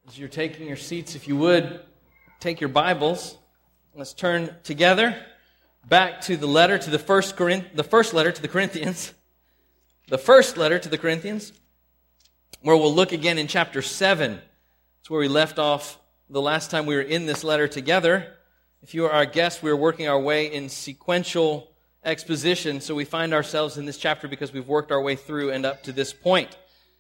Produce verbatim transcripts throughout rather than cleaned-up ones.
As you're taking your seats, if you would, take your Bibles. Let's turn together back to the letter to the first Corinth, the first letter to the Corinthians. The first letter to the Corinthians, where we'll look again in chapter seven. It's where we left off the last time we were in this letter together. If you are our guest, we are working our way in sequential exposition, so we find ourselves in this chapter because we've worked our way through and up to this point.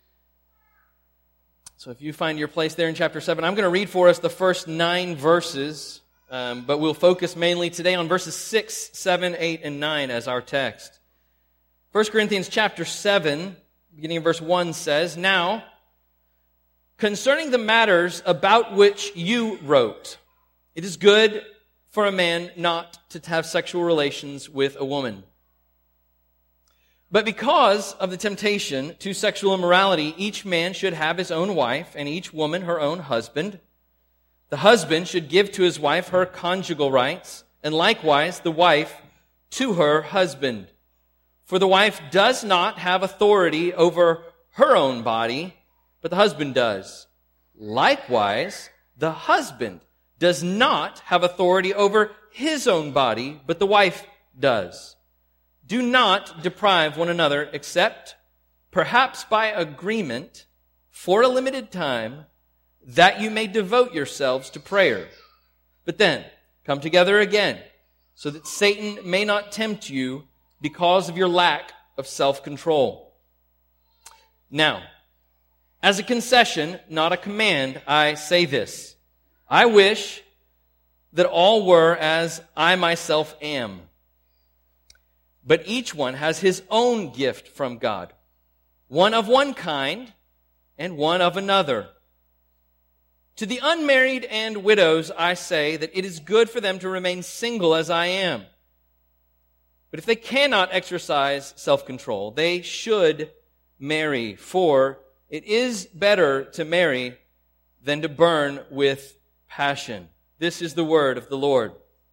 So if you find your place there in chapter seven, I'm going to read for us the first nine verses, um, but we'll focus mainly today on verses six, seven, eight, and nine as our text. First Corinthians chapter seven, beginning in verse one, says, "Now, concerning the matters about which you wrote, it is good for a man not to have sexual relations with a woman. But because of the temptation to sexual immorality, each man should have his own wife, and each woman her own husband. The husband should give to his wife her conjugal rights, and likewise the wife to her husband. For the wife does not have authority over her own body, but the husband does. Likewise, the husband does not have authority over his own body, but the wife does. Do not deprive one another, except perhaps by agreement for a limited time, that you may devote yourselves to prayer. But then, come together again, so that Satan may not tempt you because of your lack of self-control. Now, as a concession, not a command, I say this. I wish that all were as I myself am. But each one has his own gift from God, one of one kind and one of another. To the unmarried and widows I say that it is good for them to remain single as I am. But if they cannot exercise self-control, they should marry, for it is better to marry than to burn with passion." This is the word of the Lord.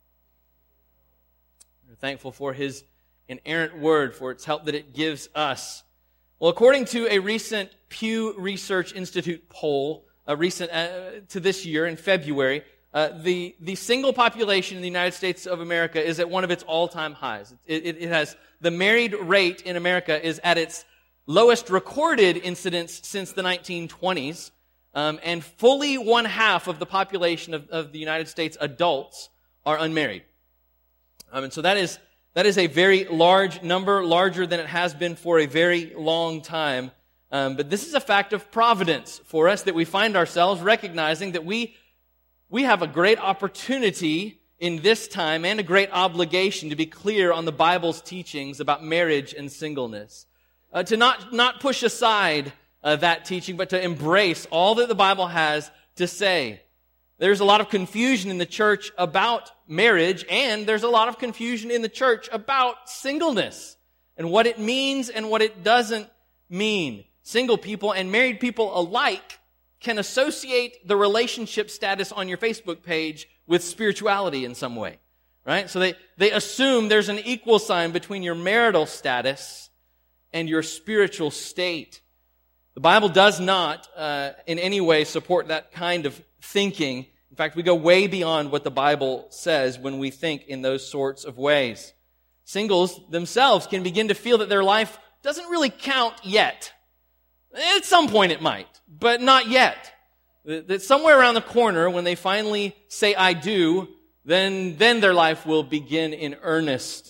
We're thankful for His inerrant word, for its help that it gives us. Well, according to a recent Pew Research Institute poll, a recent uh, to this year in February, uh, the the single population in the United States of America is at one of its all-time highs. It, it, it has the married rate in America is at its lowest recorded incidence since the nineteen twenties, um, and fully one half of the population of, of the United States adults are unmarried. Um, and so that is That is a very large number, larger than it has been for a very long time. Um, but this is a fact of providence for us, that we find ourselves recognizing that we we have a great opportunity in this time and a great obligation to be clear on the Bible's teachings about marriage and singleness. Uh, to not, not push aside uh, that teaching, but to embrace all that the Bible has to say. There's a lot of confusion in the church about marriage, and there's a lot of confusion in the church about singleness and what it means and what it doesn't mean. Single people and married people alike can associate the relationship status on your Facebook page with spirituality in some way, right? So they, they assume there's an equal sign between your marital status and your spiritual state. The Bible does not uh, in any way support that kind of thinking. In fact, we go way beyond what the Bible says when we think in those sorts of ways. Singles themselves can begin to feel that their life doesn't really count yet. At some point it might, but not yet. That somewhere around the corner, when they finally say I do, then, then their life will begin in earnest.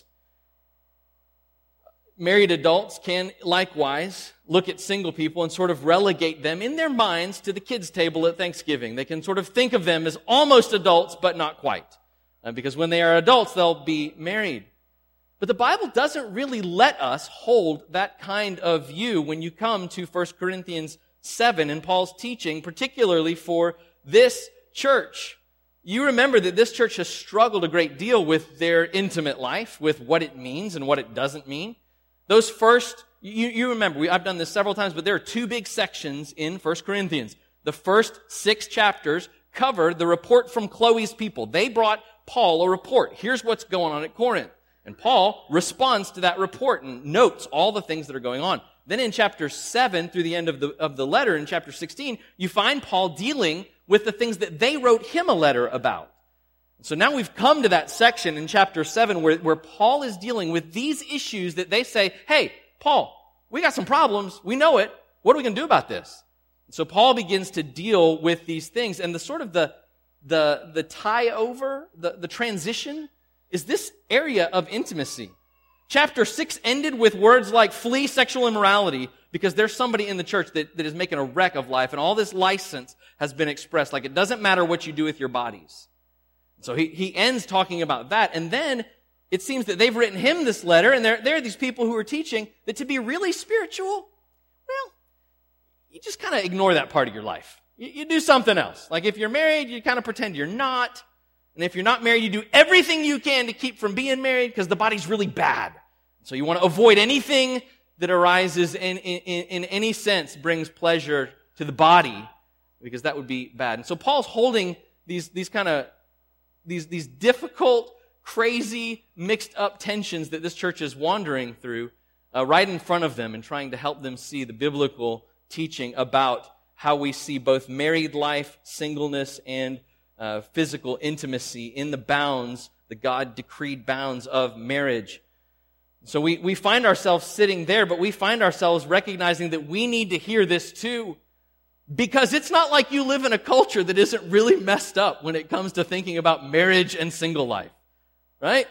Married adults can likewise look at single people and sort of relegate them in their minds to the kids' table at Thanksgiving. They can sort of think of them as almost adults, but not quite. Uh, because when they are adults, they'll be married. But the Bible doesn't really let us hold that kind of view when you come to First Corinthians seven and Paul's teaching, particularly for this church. You remember that this church has struggled a great deal with their intimate life, with what it means and what it doesn't mean. Those first, you, you remember, we, I've done this several times, but there are two big sections in First Corinthians. The first six chapters covered the report from Chloe's people. They brought Paul a report. Here's what's going on at Corinth. And Paul responds to that report and notes all the things that are going on. Then in chapter seven, through the end of the, of the letter, in chapter sixteen, you find Paul dealing with the things that they wrote him a letter about. So now we've come to that section in chapter seven where, where Paul is dealing with these issues that they say, hey, Paul, we got some problems. We know it. What are we going to do about this? So Paul begins to deal with these things, and the sort of the the the tie over, the, the transition is this area of intimacy. Chapter six ended with words like flee sexual immorality because there's somebody in the church that, that is making a wreck of life, and all this license has been expressed. Like it doesn't matter what you do with your bodies. So he, he ends talking about that, and then it seems that they've written him this letter, and there, there are these people who are teaching that to be really spiritual, well, you just kind of ignore that part of your life. You, you do something else. Like if you're married, you kind of pretend you're not. And if you're not married, you do everything you can to keep from being married because the body's really bad. So you want to avoid anything that arises in, in, in any sense brings pleasure to the body because that would be bad. And so Paul's holding these, these kind of, these, these difficult, crazy, mixed up tensions that this church is wandering through uh, right in front of them and trying to help them see the biblical teaching about how we see both married life, singleness, and uh, physical intimacy in the bounds, the God-decreed bounds of marriage. So we, we find ourselves sitting there, but we find ourselves recognizing that we need to hear this too. Because it's not like you live in a culture that isn't really messed up when it comes to thinking about marriage and single life. Right?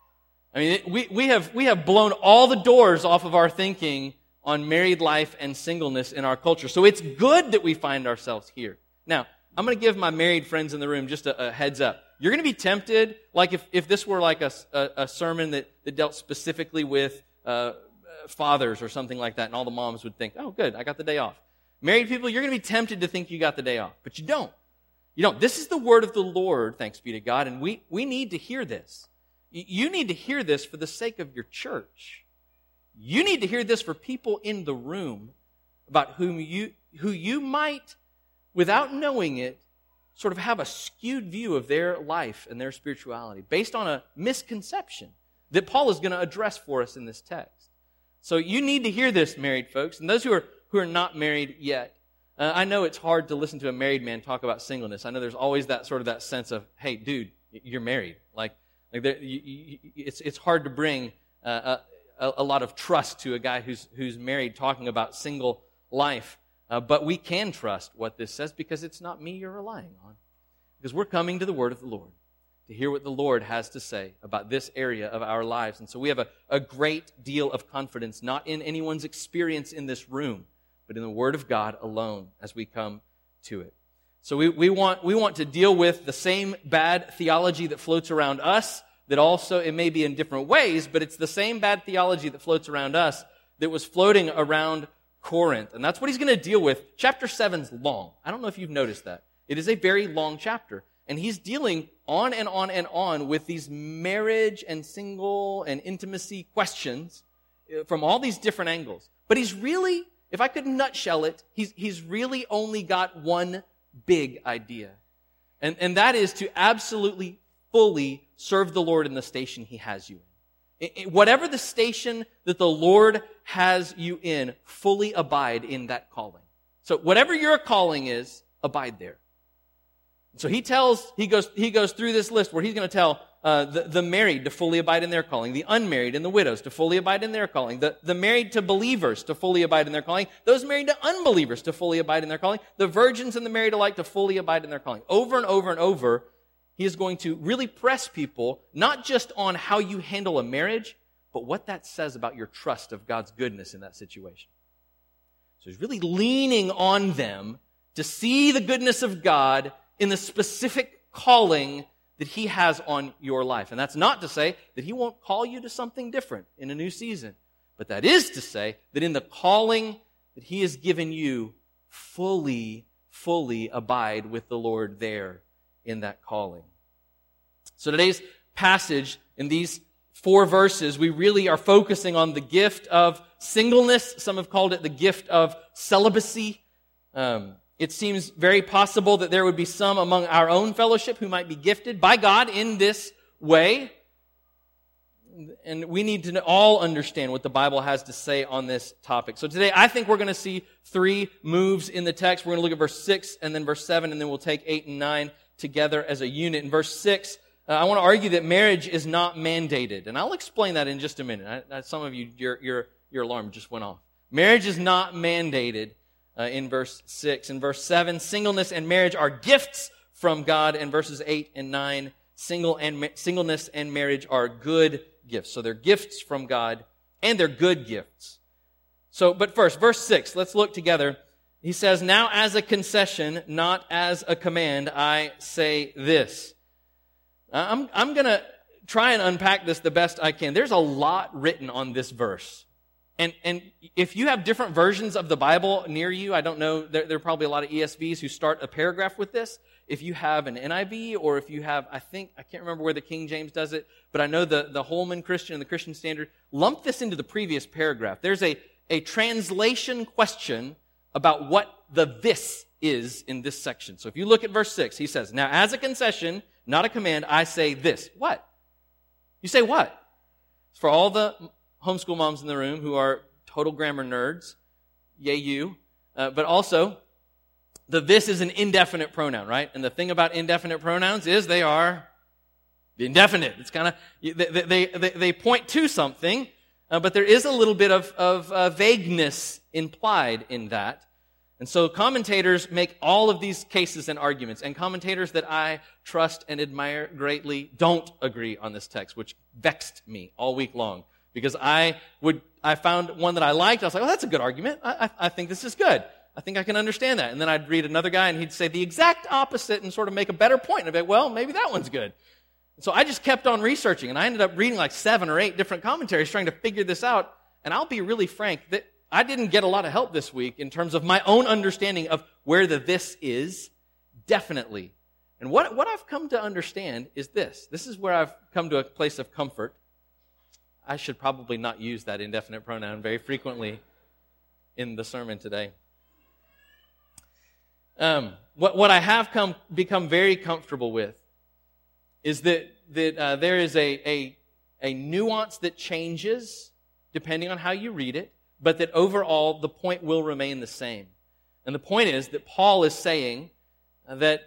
I mean, it, we, we have we have blown all the doors off of our thinking on married life and singleness in our culture. So it's good that we find ourselves here. Now, I'm going to give my married friends in the room just a, a heads up. You're going to be tempted, like if, if this were like a, a, a sermon that, that dealt specifically with uh, fathers or something like that, and all the moms would think, oh, good, I got the day off. Married people, you're going to be tempted to think you got the day off, but you don't. You don't. This is the word of the Lord, thanks be to God, and we, we need to hear this. You need to hear this for the sake of your church. You need to hear this for people in the room about whom you, who you might, without knowing it, sort of have a skewed view of their life and their spirituality based on a misconception that Paul is going to address for us in this text. So you need to hear this, married folks, and those who are who are not married yet. Uh, I know it's hard to listen to a married man talk about singleness. I know there's always that sort of that sense of, hey, dude, you're married. Like, like there, you, you, it's it's hard to bring uh, a, a lot of trust to a guy who's who's married talking about single life. Uh, but we can trust what this says because it's not me you're relying on. Because we're coming to the word of the Lord to hear what the Lord has to say about this area of our lives. And so we have a, a great deal of confidence, not in anyone's experience in this room, but in the Word of God alone as we come to it. So we, we want we want to deal with the same bad theology that floats around us, that also, it may be in different ways, but it's the same bad theology that floats around us that was floating around Corinth. And that's what he's going to deal with. Chapter seven's long. I don't know if you've noticed that. It is a very long chapter. And he's dealing on and on and on with these marriage and single and intimacy questions from all these different angles. But he's really, if I could nutshell it, he's, he's really only got one big idea. And, and that is to absolutely, fully serve the Lord in the station He has you in. in. Whatever the station that the Lord has you in, fully abide in that calling. So whatever your calling is, abide there. So he tells, he goes, he goes through this list where he's going to tell uh, the, the married to fully abide in their calling, the unmarried and the widows to fully abide in their calling, the, the married to believers to fully abide in their calling, those married to unbelievers to fully abide in their calling, the virgins and the married alike to fully abide in their calling. Over and over and over, he is going to really press people, not just on how you handle a marriage, but what that says about your trust of God's goodness in that situation. So he's really leaning on them to see the goodness of God in the specific calling that He has on your life. And that's not to say that He won't call you to something different in a new season. But that is to say that in the calling that He has given you, fully, fully abide with the Lord there in that calling. So today's passage, in these four verses, we really are focusing on the gift of singleness. Some have called it the gift of celibacy. Um, It seems very possible that there would be some among our own fellowship who might be gifted by God in this way. and we need to all understand what the Bible has to say on this topic. So today, I think we're going to see three moves in the text. We're going to look at verse six and then verse seven, and then we'll take eight and nine together as a unit. In verse six, uh, I want to argue that marriage is not mandated, and I'll explain that in just a minute. I, I, some of you, your, your, your alarm just went off. Marriage is not mandated uh, in verse six. In verse seven, singleness and marriage are gifts from God. In verses eight and nine, single and ma- singleness and marriage are good gifts. So they're gifts from God, and they're good gifts. So, but first, verse six, let's look together. He says, "Now as a concession, not as a command, I say this." I'm, I'm going to try and unpack this the best I can. There's a lot written on this verse. And, and if you have different versions of the Bible near you, I don't know, there, there are probably a lot of E S Vs who start a paragraph with this. If you have an N I V, or if you have, I think, I can't remember where the King James does it, but I know the, the Holman Christian and the Christian Standard lump this into the previous paragraph. There's a, a translation question about what the this is in this section. So if you look at verse six, he says, "Now as a concession, not a command, I say this." What? You say what? For all the homeschool moms in the room who are total grammar nerds, yay you, uh, but also, the this is an indefinite pronoun, right? And the thing about indefinite pronouns is they are indefinite. It's kind of, they, they, they, they point to something, uh, but there is a little bit of, of uh, vagueness implied in that. And so commentators make all of these cases and arguments, and commentators that I trust and admire greatly don't agree on this text, which vexed me all week long, because I would, I found one that I liked. I was like, oh, that's a good argument. I, I, I think this is good. I think I can understand that. And then I'd read another guy and he'd say the exact opposite and sort of make a better point. And I'd be like, well, maybe that one's good. So I just kept on researching, and I ended up reading like seven or eight different commentaries trying to figure this out. And I'll be really frank, that I didn't get a lot of help this week in terms of my own understanding of where the this is, definitely. And what, what I've come to understand is this. This is where I've come to a place of comfort. I should probably not use that indefinite pronoun very frequently in the sermon today. Um, what, what I have come become very comfortable with is that that uh, there is a, a a nuance that changes depending on how you read it, but that overall the point will remain the same. And the point is that Paul is saying that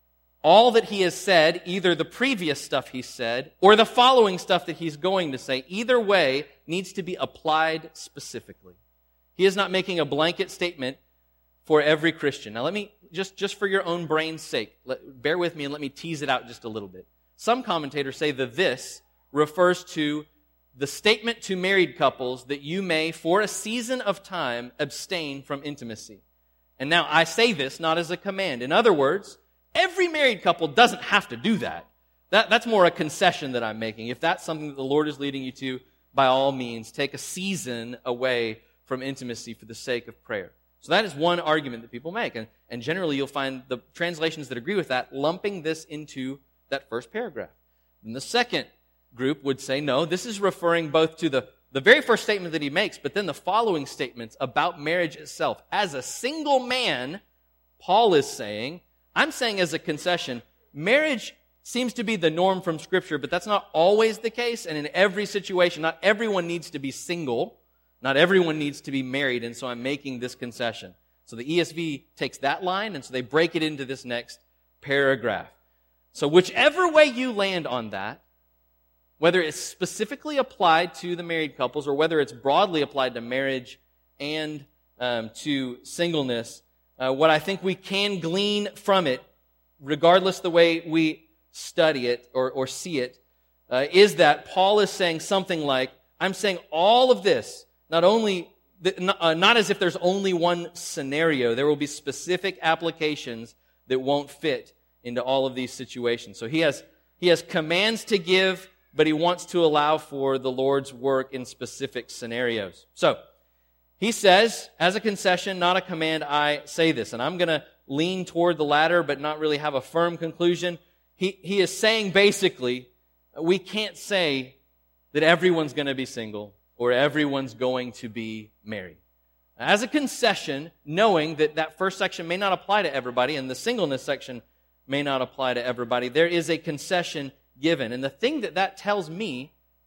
all that he has said, either the previous stuff he said or the following stuff that he's going to say, either way needs to be applied specifically. He is not making a blanket statement for every Christian. Now let me, just, just for your own brain's sake, let, bear with me and let me tease it out just a little bit. Some commentators say that this refers to the statement to married couples that you may, for a season of time, abstain from intimacy. And now I say this not as a command. In other words, every married couple doesn't have to do that. That that's more a concession that I'm making. If that's something that the Lord is leading you to, by all means, take a season away from intimacy for the sake of prayer. So that is one argument that people make. And, and generally you'll find the translations that agree with that lumping this into that first paragraph. And the second group would say, no, this is referring both to the, the very first statement that he makes, but then the following statements about marriage itself. As a single man, Paul is saying, I'm saying as a concession, marriage seems to be the norm from Scripture, but that's not always the case. And in every situation, not everyone needs to be single. Not everyone needs to be married, and so I'm making this concession. So the E S V takes that line, and so they break it into this next paragraph. So whichever way you land on that, whether it's specifically applied to the married couples or whether it's broadly applied to marriage and um, to singleness, uh, what I think we can glean from it, regardless the way we study it or, or see it, uh, is that Paul is saying something like, I'm saying all of this, not only, uh, not as if there's only one scenario. There will be specific applications that won't fit into all of these situations. So he has, he has commands to give, but he wants to allow for the Lord's work in specific scenarios. So, he says, as a concession, not a command, I say this. And I'm going to lean toward the latter, but not really have a firm conclusion. He, he is saying basically, we can't say that everyone's going to be single or everyone's going to be married. As a concession, knowing that that first section may not apply to everybody and the singleness section may not apply to everybody, there is a concession given. And the thing that that tells me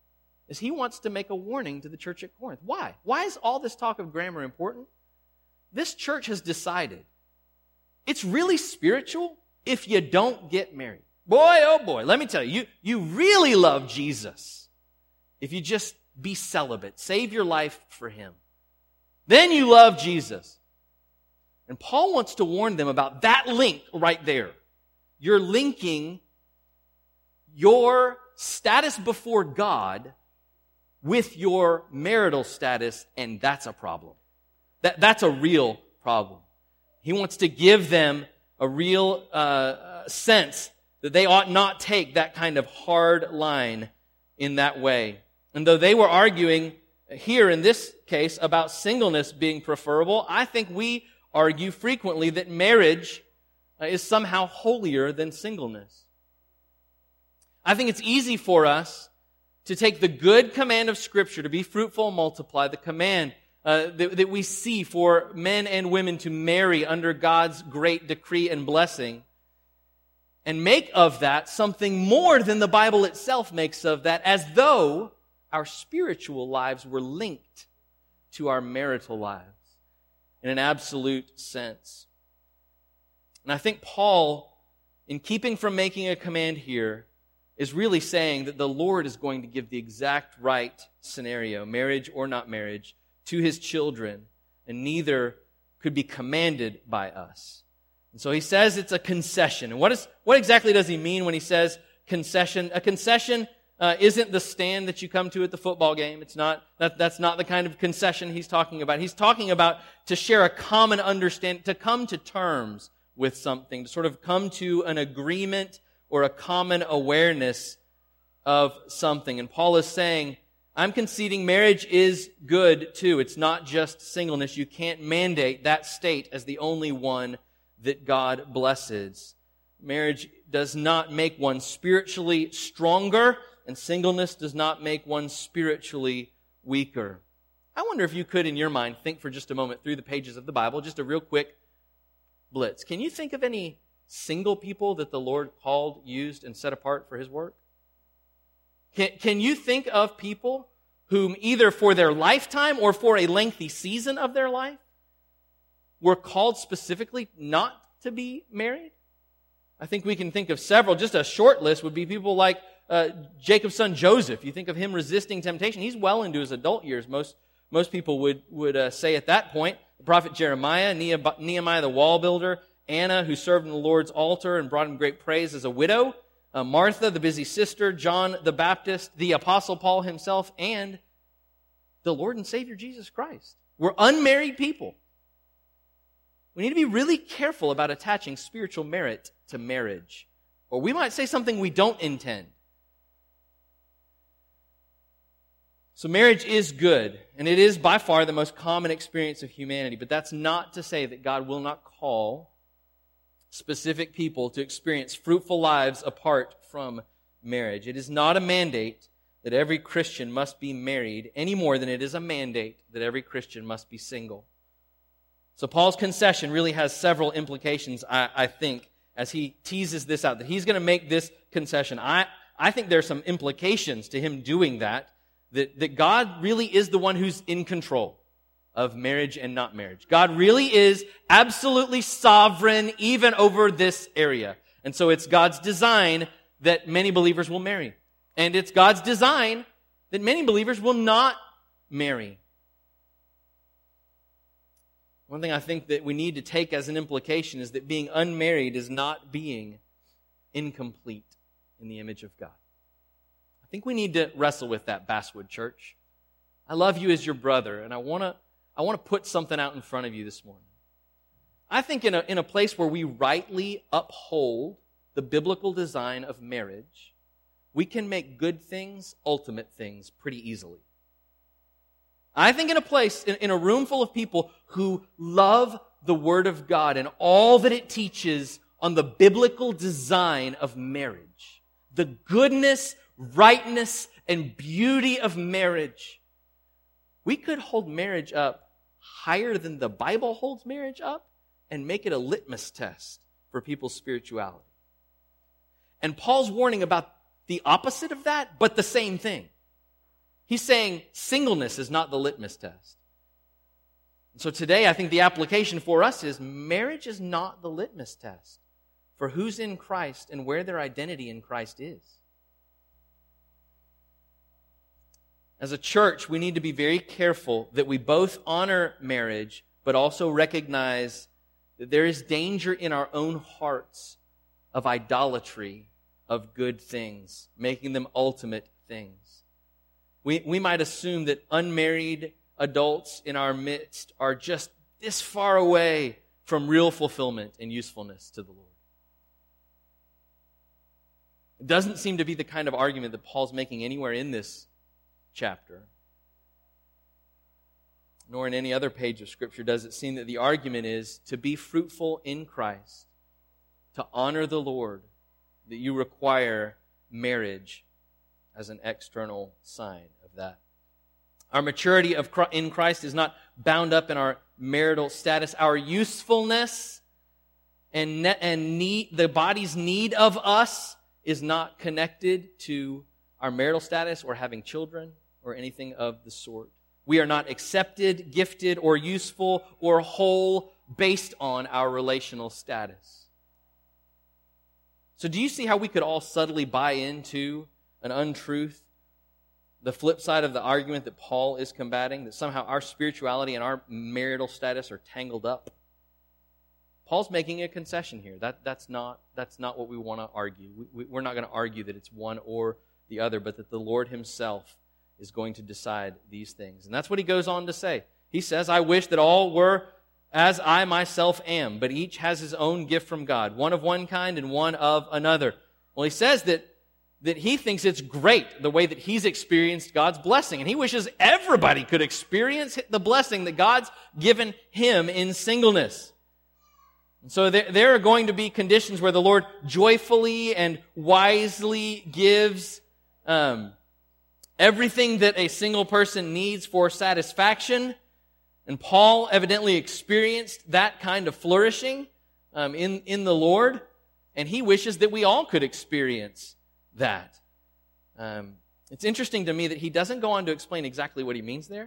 is he wants to make a warning to the church at Corinth. Why? Why is all this talk of grammar important? This church has decided it's really spiritual if you don't get married. Boy, oh boy, let me tell you, you, you really love Jesus if you just be celibate, save your life for him. Then you love Jesus. And Paul wants to warn them about that link right there. You're linking your status before God with your marital status, and that's a problem. That, that's a real problem. He wants to give them a real uh, sense that they ought not take that kind of hard line in that way. And though they were arguing here in this case about singleness being preferable, I think we argue frequently that marriage is somehow holier than singleness. I think it's easy for us to take the good command of Scripture to be fruitful and multiply, the command uh, that, that we see for men and women to marry under God's great decree and blessing, and make of that something more than the Bible itself makes of that, as though our spiritual lives were linked to our marital lives in an absolute sense. And I think Paul, in keeping from making a command here, is really saying that the Lord is going to give the exact right scenario, marriage or not marriage, to his children, and neither could be commanded by us. And so he says it's a concession. And what is what exactly does he mean when he says concession? A concession uh, isn't the stand that you come to at the football game. It's not that that's not the kind of concession he's talking about. He's talking about to share a common understanding, to come to terms with something, to sort of come to an agreement or a common awareness of something. And Paul is saying, I'm conceding marriage is good too. It's not just singleness. You can't mandate that state as the only one that God blesses. Marriage does not make one spiritually stronger, and singleness does not make one spiritually weaker. I wonder if you could, in your mind, think for just a moment through the pages of the Bible, just a real quick blitz. Can you think of any single people that the Lord called, used, and set apart for his work? Can, can you think of people whom either for their lifetime or for a lengthy season of their life were called specifically not to be married? I think we can think of several. Just a short list would be people like uh, Jacob's son Joseph. You think of him resisting temptation. He's well into his adult years. Most most people would, would uh, say at that point. The prophet Jeremiah, Nehemiah the wall builder, Anna, who served in the Lord's altar and brought him great praise as a widow, uh, Martha, the busy sister, John the Baptist, the Apostle Paul himself, and the Lord and Savior Jesus Christ. We're unmarried people. We need to be really careful about attaching spiritual merit to marriage, or we might say something we don't intend. So marriage is good, and it is by far the most common experience of humanity, but that's not to say that God will not call specific people to experience fruitful lives apart from marriage. It is not a mandate that every Christian must be married any more than it is a mandate that every Christian must be single. So Paul's concession really has several implications, I, I think, as he teases this out, that he's going to make this concession. I, I think there are some implications to him doing that, that, that God really is the one who's in control of marriage and not marriage. God really is absolutely sovereign even over this area. And so it's God's design that many believers will marry. And it's God's design that many believers will not marry. One thing I think that we need to take as an implication is that being unmarried is not being incomplete in the image of God. I think we need to wrestle with that, Basswood Church. I love you as your brother, and I want to I want to put something out in front of you this morning. I think in a, in a place where we rightly uphold the biblical design of marriage, we can make good things ultimate things pretty easily. I think in a place, in, in a room full of people who love the Word of God and all that it teaches on the biblical design of marriage, the goodness, rightness, and beauty of marriage, we could hold marriage up higher than the Bible holds marriage up and make it a litmus test for people's spirituality. And Paul's warning about the opposite of that, but the same thing. He's saying singleness is not the litmus test. So today, I think the application for us is marriage is not the litmus test for who's in Christ and where their identity in Christ is. As a church, we need to be very careful that we both honor marriage, but also recognize that there is danger in our own hearts of idolatry of good things, making them ultimate things. We, we might assume that unmarried adults in our midst are just this far away from real fulfillment and usefulness to the Lord. It doesn't seem to be the kind of argument that Paul's making anywhere in this chapter. Nor in any other page of Scripture does it seem that the argument is to be fruitful in Christ, to honor the Lord, that you require marriage as an external sign of that. Our maturity of in Christ is not bound up in our marital status. Our usefulness and ne- and need, the body's need of us is not connected to our marital status or having children or anything of the sort. We are not accepted, gifted, or useful or whole based on our relational status. So do you see how we could all subtly buy into an untruth? The flip side of the argument that Paul is combating, that somehow our spirituality and our marital status are tangled up. Paul's making a concession here. That, that's, not, that's not what we want to argue. We, we're not going to argue that it's one or the other, but that the Lord himself is going to decide these things. And that's what he goes on to say. He says, I wish that all were as I myself am, but each has his own gift from God, one of one kind and one of another. Well, he says that that he thinks it's great the way that he's experienced God's blessing. And he wishes everybody could experience the blessing that God's given him in singleness. And so there, there are going to be conditions where the Lord joyfully and wisely gives um, everything that a single person needs for satisfaction. And Paul evidently experienced that kind of flourishing um, in, in the Lord. And he wishes that we all could experience that. Um, it's interesting to me that he doesn't go on to explain exactly what he means there.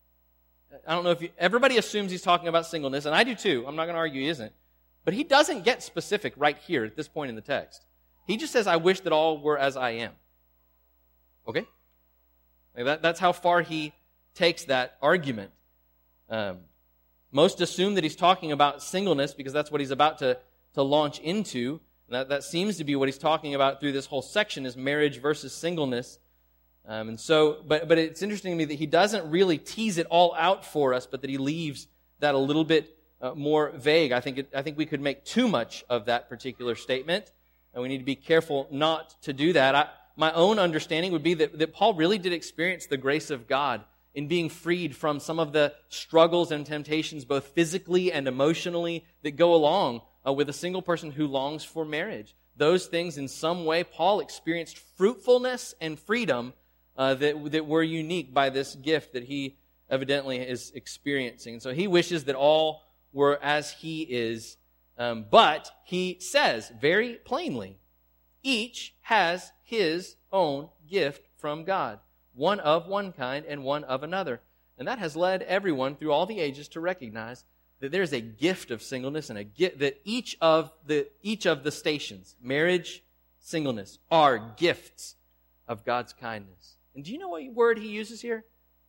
I don't know if you, everybody assumes he's talking about singleness, and I do too. I'm not going to argue he isn't. But he doesn't get specific right here at this point in the text. He just says, I wish that all were as I am. Okay? Like that, that's how far he takes that argument. Um, most assume that he's talking about singleness because that's what he's about to, to launch into. That, that seems to be what he's talking about through this whole section is marriage versus singleness. Um, and so, but, but it's interesting to me that he doesn't really tease it all out for us, but that he leaves that a little bit uh, more vague. I think it, I think we could make too much of that particular statement, and we need to be careful not to do that. I, my own understanding would be that, that Paul really did experience the grace of God in being freed from some of the struggles and temptations, both physically and emotionally, that go along Uh, with a single person who longs for marriage. Those things, in some way, Paul experienced fruitfulness and freedom uh, that, that were unique by this gift that he evidently is experiencing. And so he wishes that all were as he is, um, but he says very plainly, each has his own gift from God, one of one kind and one of another. And that has led everyone through all the ages to recognize that there's a gift of singleness and a gift that each of the each of the stations, marriage, singleness, are gifts of God's kindness. And do you know what word he uses here?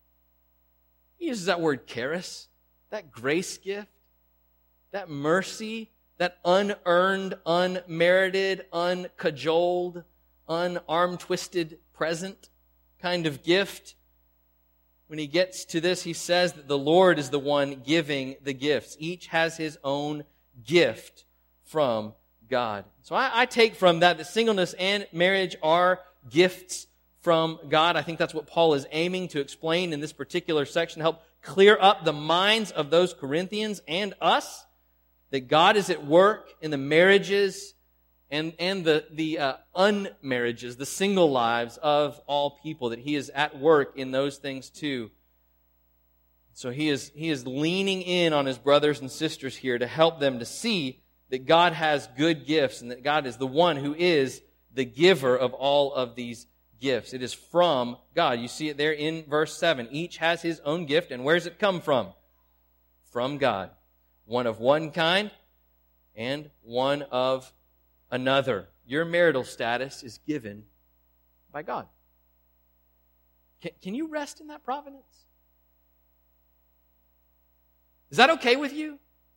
He uses that word charis, that grace gift, that mercy, that unearned, unmerited, uncajoled, unarm-twisted present kind of gift. When he gets to this, he says that the Lord is the one giving the gifts. Each has his own gift from God. So I, I take from that that singleness and marriage are gifts from God. I think that's what Paul is aiming to explain in this particular section, to help clear up the minds of those Corinthians and us, that God is at work in the marriages and, and the, the uh, unmarriages, the single lives of all people, that he is at work in those things too. So he is, he is leaning in on his brothers and sisters here to help them to see that God has good gifts and that God is the one who is the giver of all of these gifts. It is from God. You see it there in verse seven. Each has his own gift, and where does it come from? From God. One of one kind and one of another. Your marital status is given by God. Can, can you rest in that providence? Is that okay with you?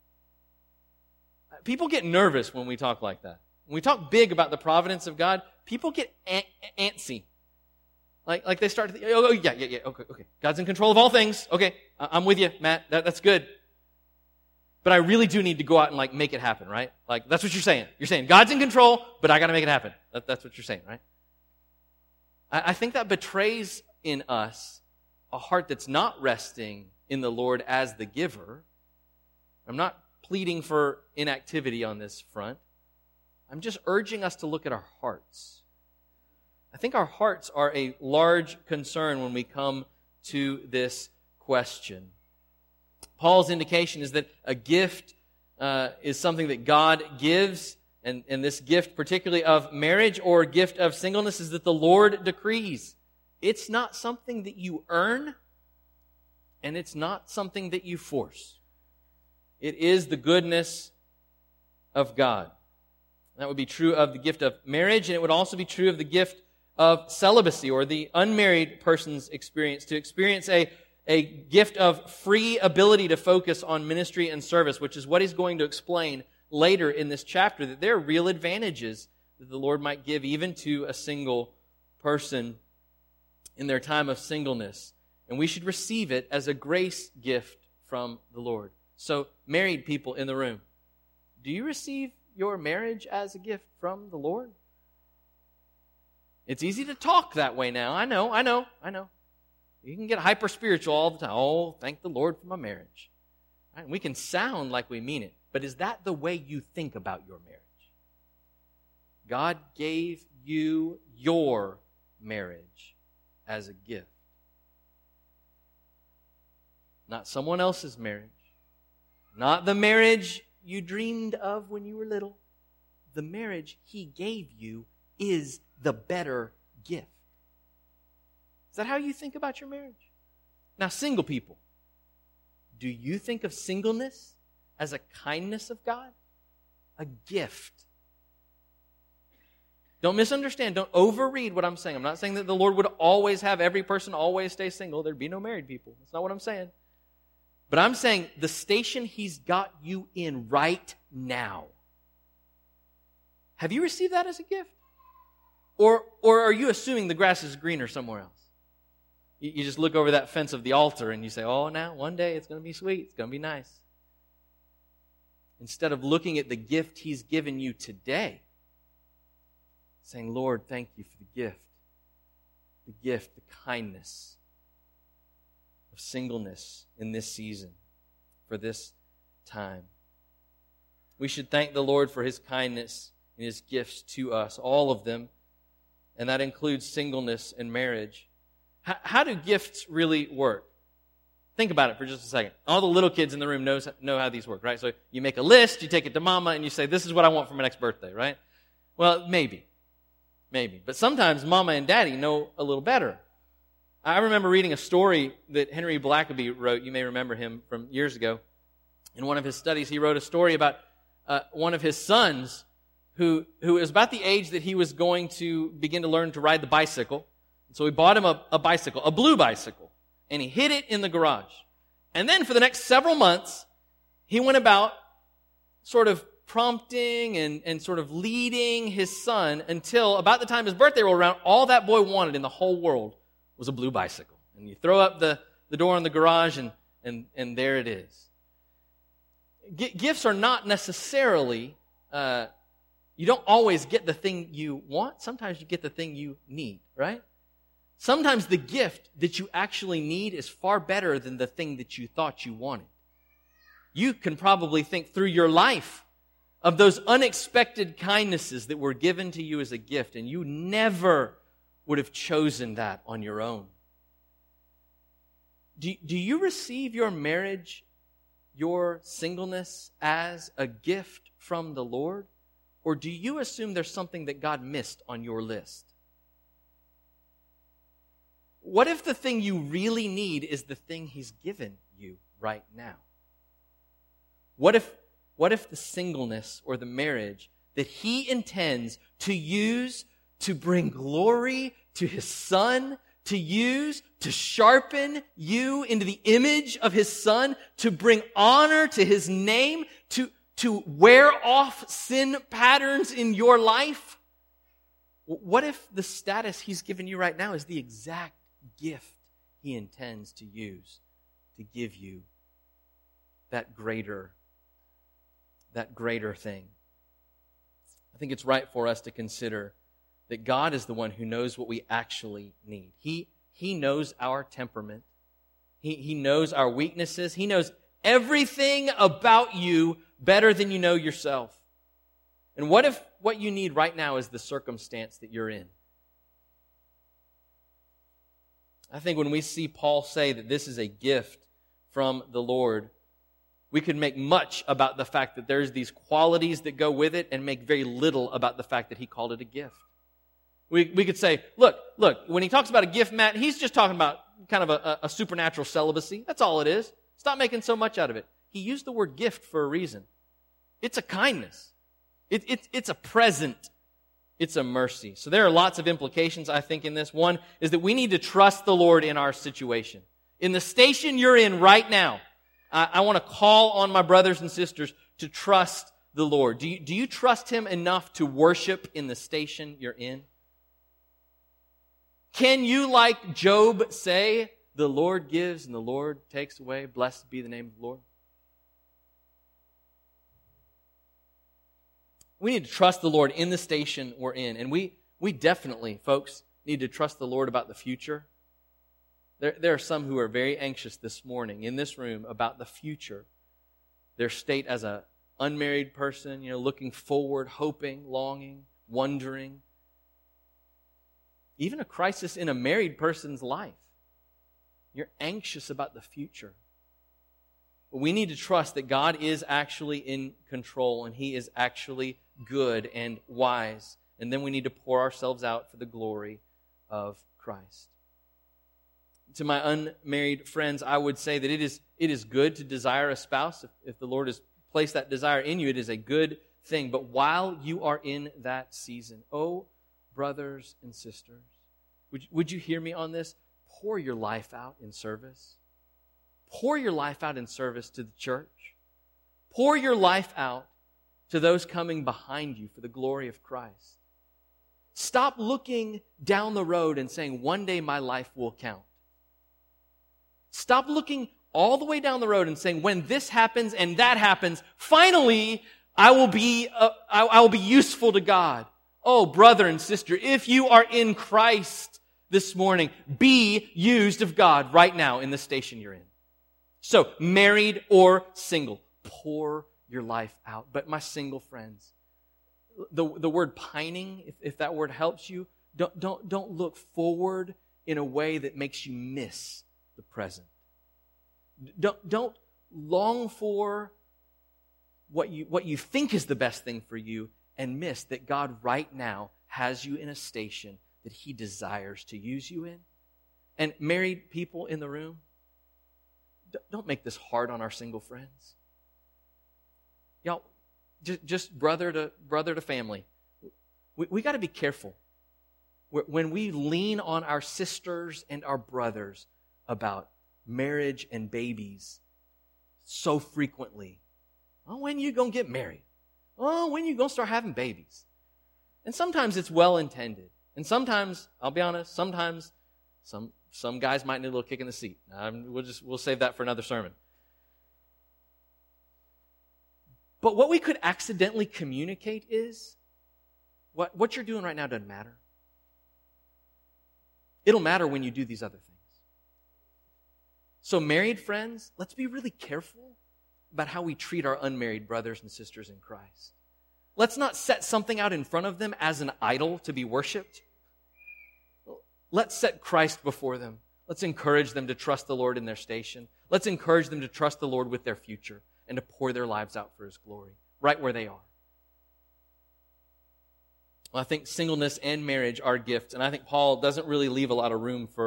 People get nervous when we talk like that. When we talk big about the providence of God, people get an- antsy. Like, like they start to think, oh, oh, yeah, yeah, yeah, okay, okay. God's in control of all things. Okay, I'm with you, Matt. That, that's good. But I really do need to go out and like make it happen, right? Like, that's what you're saying. You're saying, God's in control, but I got to make it happen. That, that's what you're saying, right? I, I think that betrays in us a heart that's not resting in the Lord as the giver. I'm not pleading for inactivity on this front. I'm just urging us to look at our hearts. I think our hearts are a large concern when we come to this question. Paul's indication is that a gift uh, is something that God gives, and, and this gift particularly of marriage or gift of singleness is that the Lord decrees. It's not something that you earn, and it's not something that you force. It is the goodness of God. That would be true of the gift of marriage, and it would also be true of the gift of celibacy, or the unmarried person's experience, to experience a, a gift of free ability to focus on ministry and service, which is what he's going to explain later in this chapter, that there are real advantages that the Lord might give even to a single person in their time of singleness. And we should receive it as a grace gift from the Lord. So, married people in the room, do you receive your marriage as a gift from the Lord? It's easy to talk that way now. I know, I know, I know. You can get hyper spiritual all the time. Oh, thank the Lord for my marriage. Right? We can sound like we mean it, but is that the way you think about your marriage? God gave you your marriage as a gift. Not someone else's marriage. Not the marriage you dreamed of when you were little. The marriage He gave you is the better gift. Is that how you think about your marriage? Now, single people, do you think of singleness as a kindness of God? A gift. Don't misunderstand. Don't overread what I'm saying. I'm not saying that the Lord would always have every person always stay single. There'd be no married people. That's not what I'm saying. But I'm saying the station He's got you in right now. Have you received that as a gift? Or, or are you assuming the grass is greener somewhere else? You, you just look over that fence of the altar and you say, oh, now, one day it's going to be sweet. It's going to be nice. Instead of looking at the gift He's given you today, saying, Lord, thank you for the gift. The gift, the kindness of singleness in this season, for this time. We should thank the Lord for His kindness and His gifts to us, all of them, and that includes singleness and marriage. How, how do gifts really work? Think about it for just a second. All the little kids in the room knows, know how these work, right? So you make a list, you take it to mama, and you say, this is what I want for my next birthday, right? Well, maybe. Maybe. But sometimes mama and daddy know a little better. I remember reading a story that Henry Blackaby wrote. You may remember him from years ago. In one of his studies, he wrote a story about uh, one of his sons who, who was about the age that he was going to begin to learn to ride the bicycle. So he bought him a, a bicycle, a blue bicycle, and he hid it in the garage. And then for the next several months, he went about sort of prompting and, and sort of leading his son until about the time his birthday rolled around, all that boy wanted in the whole world was a blue bicycle. And you throw up the, the door in the garage and, and, and there it is. G- gifts are not necessarily, uh, you don't always get the thing you want. Sometimes you get the thing you need, right? Sometimes the gift that you actually need is far better than the thing that you thought you wanted. You can probably think through your life of those unexpected kindnesses that were given to you as a gift, and you never would have chosen that on your own. Do, do you receive your marriage, your singleness, as a gift from the Lord? Or do you assume there's something that God missed on your list? what if the thing you really need is the thing He's given you right now? What if, what if the singleness or the marriage that He intends to use to bring glory to His Son, to use to sharpen you into the image of His Son, to bring honor to His name, to, to wear off sin patterns in your life? What if the status He's given you right now is the exact gift He intends to use to give you that greater, that greater thing? I think it's right for us to consider that God is the one who knows what we actually need. He, he knows our temperament. He, he knows our weaknesses. He knows everything about you better than you know yourself. And what if what you need right now is the circumstance that you're in? I think when we see Paul say that this is a gift from the Lord, we could make much about the fact that there's these qualities that go with it and make very little about the fact that he called it a gift. We we could say, look, look, when he talks about a gift, Matt, he's just talking about kind of a, a supernatural celibacy. That's all it is. Stop making so much out of it. He used the word gift for a reason. It's a kindness. It, it, it's a present. It's a mercy. So there are lots of implications, I think, in this. One is that we need to trust the Lord in our situation. In the station you're in right now, I, I want to call on my brothers and sisters to trust the Lord. Do you, do you trust Him enough to worship in the station you're in? Can you, like Job, say, the Lord gives and the Lord takes away, blessed be the name of the Lord? We need to trust the Lord in the station we're in. And we, we definitely, folks, need to trust the Lord about the future. There, there are some who are very anxious this morning in this room about the future. Their state as an unmarried person, you know, looking forward, hoping, longing, wondering. Even a crisis in a married person's life. You're anxious about the future. But we need to trust that God is actually in control and He is actually good and wise. And then we need to pour ourselves out for the glory of Christ. To my unmarried friends, I would say that it is, it is good to desire a spouse. If, if the Lord has placed that desire in you, it is a good thing. But while you are in that season, oh, brothers and sisters, would, would you hear me on this? Pour your life out in service. Pour your life out in service to the church. Pour your life out to those coming behind you for the glory of Christ. Stop looking down the road and saying, one day my life will count. Stop looking all the way down the road and saying, when this happens and that happens, finally I will be, uh, I, I will be useful to God. Oh, brother and sister, if you are in Christ this morning, be used of God right now in the station you're in. So, married or single, pour your life out. But my single friends, the, the word pining, if, if that word helps you, don't, don't, don't look forward in a way that makes you miss the present. Don't, don't long for what you, what you think is the best thing for you and miss that God right now has you in a station that He desires to use you in. And married people in the room, don't make this hard on our single friends. Y'all, just, just brother to brother to family. We, we got to be careful when we lean on our sisters and our brothers about marriage and babies so frequently. Oh, when you gonna get married? Oh, when you gonna start having babies? And sometimes it's well intended, and sometimes, I'll be honest, sometimes some. Some guys might need a little kick in the seat. Um, we'll just we'll save that for another sermon. But what we could accidentally communicate is, what, what you're doing right now doesn't matter. It'll matter when you do these other things. So married friends, let's be really careful about how we treat our unmarried brothers and sisters in Christ. Let's not set something out in front of them as an idol to be worshipped. Let's set Christ before them. Let's encourage them to trust the Lord in their station. Let's encourage them to trust the Lord with their future and to pour their lives out for His glory, right where they are. Well, I think singleness and marriage are gifts, and I think Paul doesn't really leave a lot of room for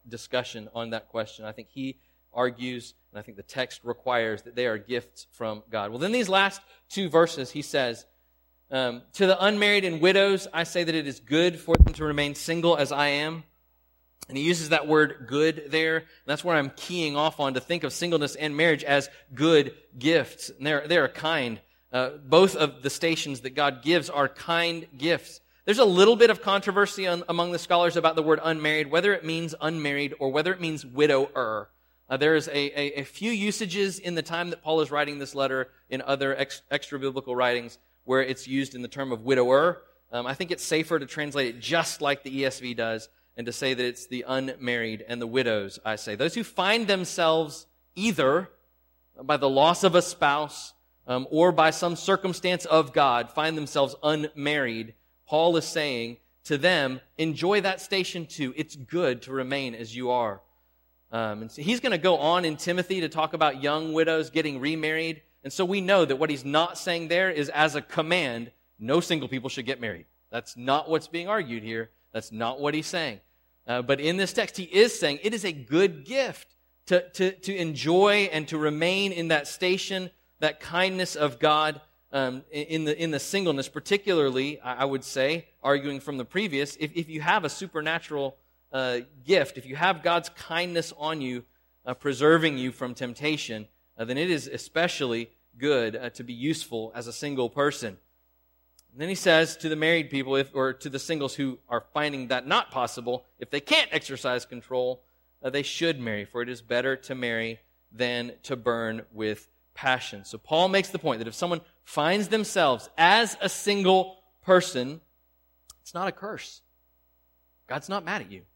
discussion on that question. I think he argues, and I think the text requires, that they are gifts from God. Well, then these last two verses, he says, um, to the unmarried and widows, I say that it is good for them to remain single as I am. And he uses that word good there. And that's where I'm keying off on, to think of singleness and marriage as good gifts. And they're, they're a kind. Uh, both of the stations that God gives are kind gifts. There's a little bit of controversy on, among the scholars about the word unmarried, whether it means unmarried or whether it means widower. Uh, there is a, a, a few usages in the time that Paul is writing this letter in other ex, extra-biblical writings where it's used in the term of widower. Um, I think it's safer to translate it just like the E S V does, and to say that it's the unmarried and the widows, I say. Those who find themselves either by the loss of a spouse um, or by some circumstance of God, find themselves unmarried, Paul is saying to them, enjoy that station too. It's good to remain as you are. Um, and so he's going to go on in Timothy to talk about young widows getting remarried. And so we know that what he's not saying there is, as a command, no single people should get married. That's not what's being argued here. That's not what he's saying. Uh, but in this text, he is saying it is a good gift to, to, to enjoy and to remain in that station, that kindness of God um, in the in the singleness, particularly, I would say, arguing from the previous, if, if you have a supernatural uh, gift, if you have God's kindness on you, uh, preserving you from temptation, uh, then it is especially good uh, to be useful as a single person. And then he says to the married people, if, or to the singles who are finding that not possible, if they can't exercise control, uh, they should marry, for it is better to marry than to burn with passion. So Paul makes the point that if someone finds themselves as a single person, it's not a curse. God's not mad at you.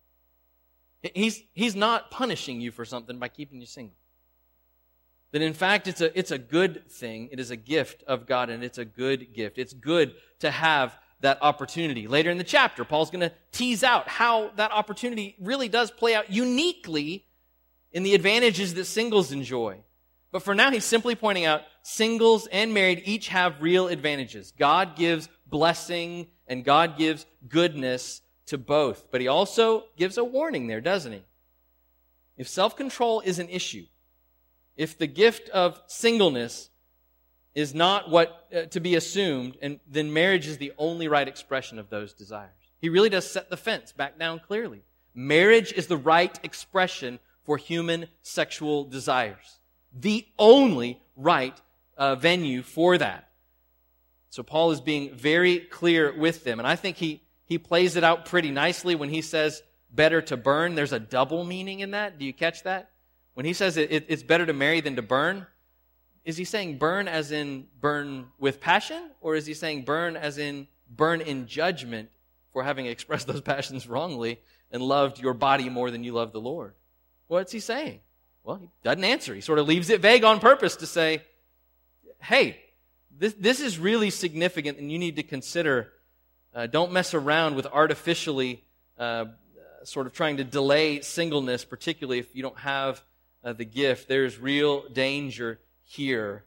He's, he's not punishing you for something by keeping you single. That in fact, it's a, it's a good thing. It is a gift of God, and it's a good gift. It's good to have that opportunity. Later in the chapter, Paul's going to tease out how that opportunity really does play out uniquely in the advantages that singles enjoy. But for now, he's simply pointing out singles and married each have real advantages. God gives blessing and God gives goodness to both. But he also gives a warning there, doesn't he? If self-control is an issue, if the gift of singleness is not what uh, to be assumed, and then marriage is the only right expression of those desires. He really does set the fence back down clearly. Marriage is the right expression for human sexual desires. The only right uh, venue for that. So Paul is being very clear with them. And I think he, he plays it out pretty nicely when he says better to burn. There's a double meaning in that. Do you catch that? When he says it, it, it's better to marry than to burn, is he saying burn as in burn with passion? Or is he saying burn as in burn in judgment for having expressed those passions wrongly and loved your body more than you love the Lord? What's he saying? Well, he doesn't answer. He sort of leaves it vague on purpose to say, hey, this, this is really significant and you need to consider. Uh, don't mess around with artificially uh, sort of trying to delay singleness, particularly if you don't have uh, the gift. There's real danger here.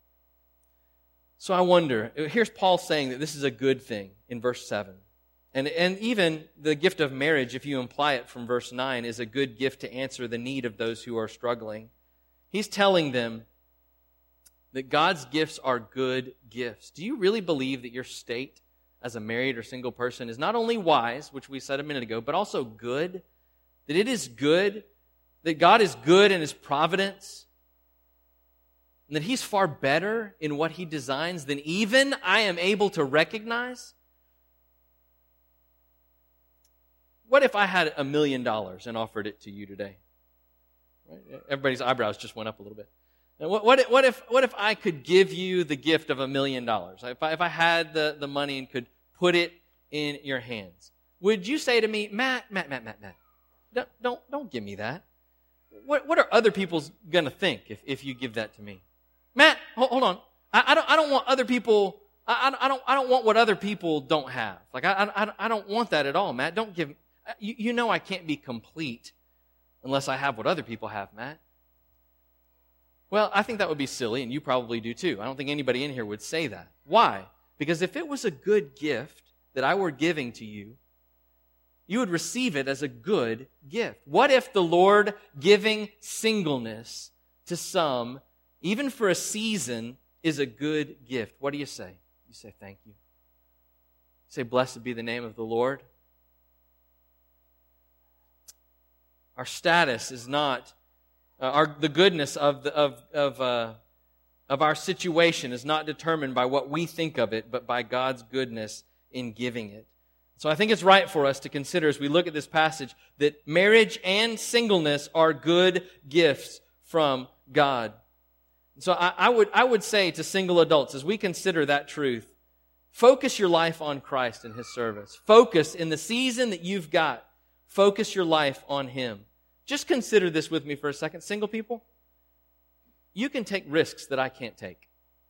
So I wonder, here's Paul saying that this is a good thing in verse seven. And, and even the gift of marriage, if you imply it from verse nine, is a good gift to answer the need of those who are struggling. He's telling them that God's gifts are good gifts. Do you really believe that your state as a married or single person is not only wise, which we said a minute ago, but also good? That it is good? That God is good in His providence? And that He's far better in what He designs than even I am able to recognize? What if I had a million dollars and offered it to you today? Right? Everybody's eyebrows just went up a little bit. What, what, what, if, what if I could give you the gift of a million dollars? If I, if I had the, the money and could put it in your hands, would you say to me, Matt, Matt, Matt, Matt, Matt, don't, don't, don't give me that. What, what are other people going to think if, if you give that to me? Matt, hold, hold on. I, I don't, I don't want other people, I, I, don't, I don't want what other people don't have. Like, I, I, I don't want that at all, Matt. Don't give, you, you know I can't be complete unless I have what other people have, Matt. Well, I think that would be silly, and you probably do too. I don't think anybody in here would say that. Why? Because if it was a good gift that I were giving to you, you would receive it as a good gift. What if the Lord giving singleness to some, even for a season, is a good gift? What do you say? You say, thank you. You say, blessed be the name of the Lord. Our status is not, uh, our the goodness of the, of of uh, of our situation is not determined by what we think of it, but by God's goodness in giving it. So I think it's right for us to consider as we look at this passage that marriage and singleness are good gifts from God. So I, I would I would say to single adults, as we consider that truth, focus your life on Christ and His service. Focus in the season that you've got. Focus your life on Him. Just consider this with me for a second. Single people, you can take risks that I can't take.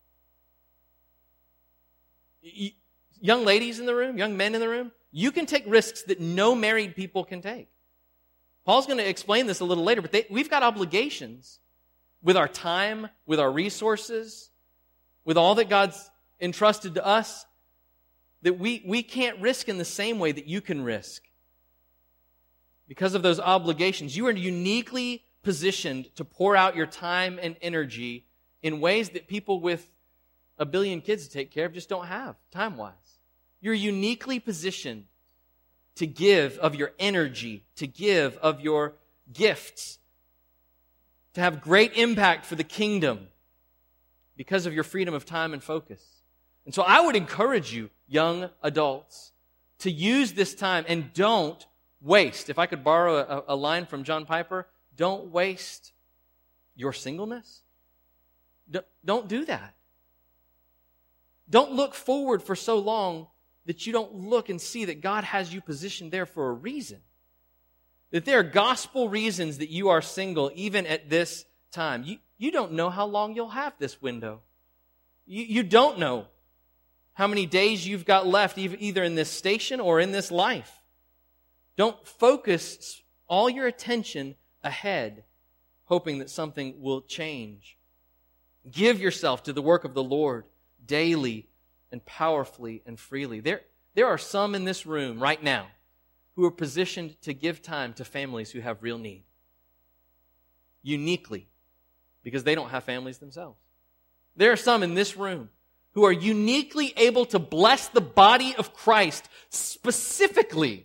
You, young ladies in the room, young men in the room, you can take risks that no married people can take. Paul's going to explain this a little later, but they, we've got obligations with our time, with our resources, with all that God's entrusted to us, that we, we can't risk in the same way that you can risk. Because of those obligations, you are uniquely positioned to pour out your time and energy in ways that people with a billion kids to take care of just don't have, time-wise. You're uniquely positioned to give of your energy, to give of your gifts, to have great impact for the kingdom because of your freedom of time and focus. And so I would encourage you, young adults, to use this time and don't waste. If I could borrow a, a line from John Piper, don't waste your singleness. D- don't do that. Don't look forward for so long that you don't look and see that God has you positioned there for a reason. That there are gospel reasons that you are single even at this time. You, you don't know how long you'll have this window. You, you don't know how many days you've got left either in this station or in this life. Don't focus all your attention ahead, hoping that something will change. Give yourself to the work of the Lord daily and powerfully and freely. There, there are some in this room right now who are positioned to give time to families who have real need. Uniquely, because they don't have families themselves. There are some in this room who are uniquely able to bless the body of Christ specifically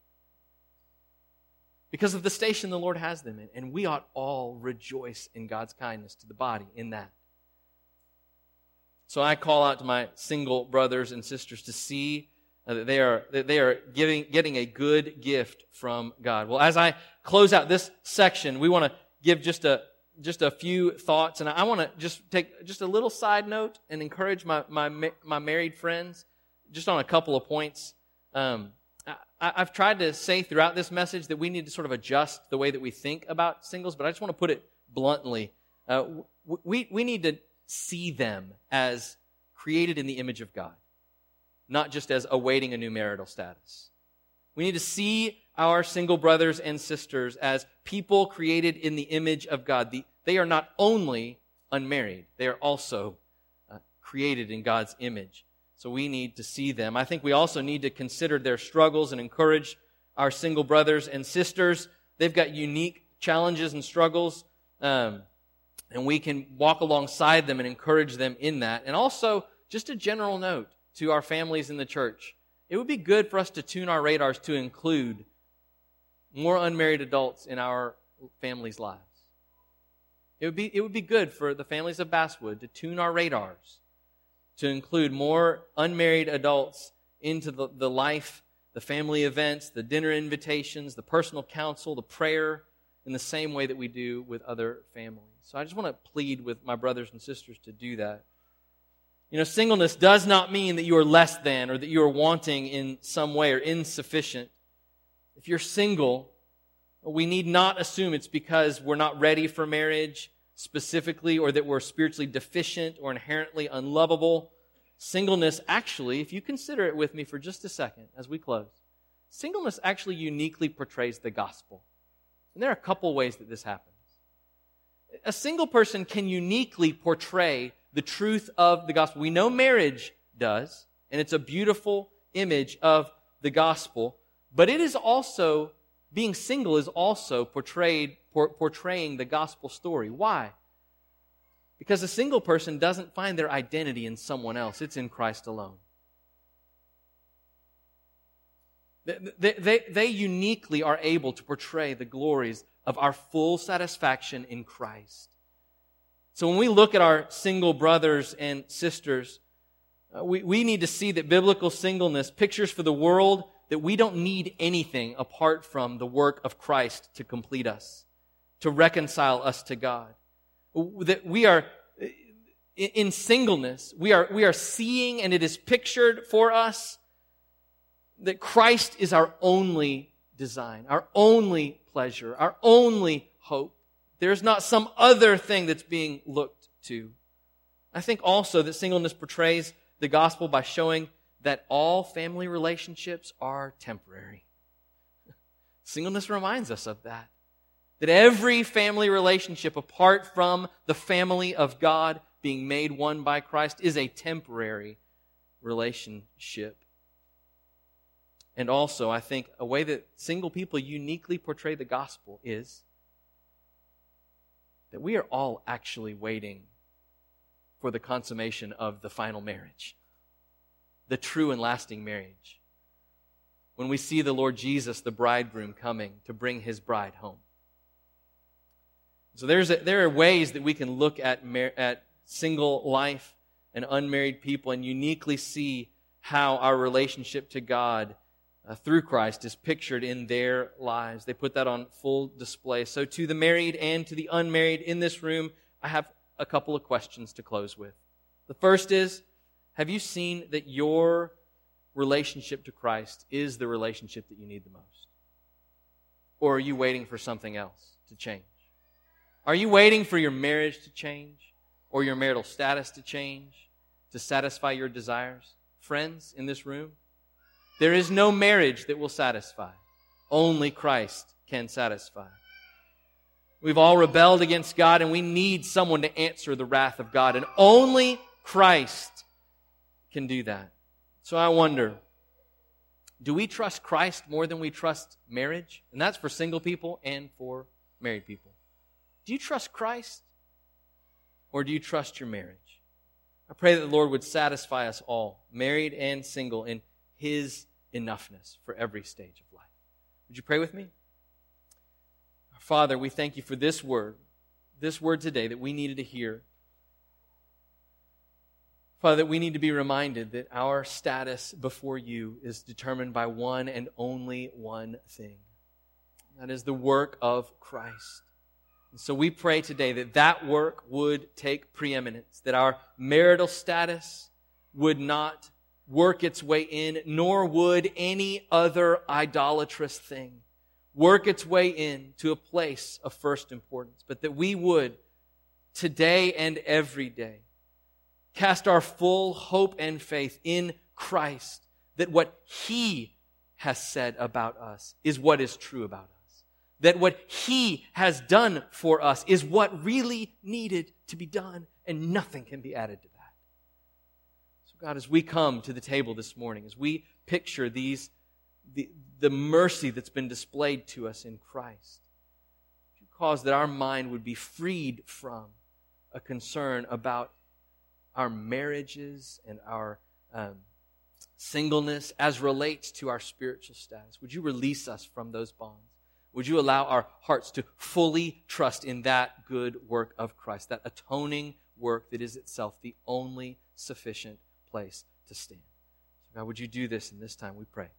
because of the station the Lord has them in. And we ought all rejoice in God's kindness to the body in that. So I call out to my single brothers and sisters to see uh, that they are that they are giving getting a good gift from God. Well, as I close out this section, we want to give just a just a few thoughts, and I want to just take just a little side note and encourage my my my married friends just on a couple of points. Um, I, I've tried to say throughout this message that we need to sort of adjust the way that we think about singles, but I just want to put it bluntly. Uh, we we need to see them as created in the image of God, not just as awaiting a new marital status. We need to see our single brothers and sisters as people created in the image of God. The, they are not only unmarried, they are also uh, created in God's image. So we need to see them. I think we also need to consider their struggles and encourage our single brothers and sisters. They've got unique challenges and struggles, um, and we can walk alongside them and encourage them in that. And also, just a general note to our families in the church. It would be good for us to tune our radars to include more unmarried adults in our families' lives. It would be, it would be good for the families of Basswood to tune our radars to include more unmarried adults into the, the life, the family events, the dinner invitations, the personal counsel, the prayer, in the same way that we do with other families. So I just want to plead with my brothers and sisters to do that. You know, singleness does not mean that you are less than or that you are wanting in some way or insufficient. If you're single, we need not assume it's because we're not ready for marriage specifically or that we're spiritually deficient or inherently unlovable. Singleness actually, if you consider it with me for just a second as we close, singleness actually uniquely portrays the gospel. And there are a couple ways that this happens. A single person can uniquely portray the truth of the gospel. We know marriage does, and it's a beautiful image of the gospel. But it is also, being single is also portrayed, por- portraying the gospel story. Why? Because a single person doesn't find their identity in someone else. It's in Christ alone. They, they, they uniquely are able to portray the glories of our full satisfaction in Christ. So when we look at our single brothers and sisters, uh, we, we need to see that biblical singleness pictures for the world that we don't need anything apart from the work of Christ to complete us, to reconcile us to God. That we are, in singleness, we are, we are seeing, and it is pictured for us, that Christ is our only design, our only pleasure, our only hope. There's not some other thing that's being looked to. I think also that singleness portrays the gospel by showing that all family relationships are temporary. Singleness reminds us of that. That every family relationship apart from the family of God being made one by Christ is a temporary relationship. And also, I think a way that single people uniquely portray the gospel is that we are all actually waiting for the consummation of the final marriage, the true and lasting marriage. When we see the Lord Jesus, the bridegroom, coming to bring His bride home. So there's a, there are ways that we can look at, mar- at single life and unmarried people and uniquely see how our relationship to God Uh, through Christ is pictured in their lives. They put that on full display. So to the married and to the unmarried in this room, I have a couple of questions to close with. The first is, have you seen that your relationship to Christ is the relationship that you need the most? Or are you waiting for something else to change? Are you waiting for your marriage to change? Or your marital status to change? To satisfy your desires? Friends in this room, there is no marriage that will satisfy. Only Christ can satisfy. We've all rebelled against God, and we need someone to answer the wrath of God. And only Christ can do that. So I wonder, do we trust Christ more than we trust marriage? And that's for single people and for married people. Do you trust Christ? Or do you trust your marriage? I pray that the Lord would satisfy us all, married and single, in His enoughness for every stage of life. Would you pray with me? Father, we thank You for this word, this word today that we needed to hear. Father, that we need to be reminded that our status before You is determined by one and only one thing. That is the work of Christ. And so we pray today that that work would take preeminence, that our marital status would not work its way in, nor would any other idolatrous thing work its way in to a place of first importance, but that we would, today and every day, cast our full hope and faith in Christ, that what He has said about us is what is true about us, that what He has done for us is what really needed to be done, and nothing can be added to that. God, as we come to the table this morning, as we picture these, the, the mercy that's been displayed to us in Christ, you cause that our mind would be freed from a concern about our marriages and our um, singleness as relates to our spiritual status. Would you release us from those bonds? Would you allow our hearts to fully trust in that good work of Christ, that atoning work that is itself the only sufficient place to stand. So God, would you do this in this time, we pray.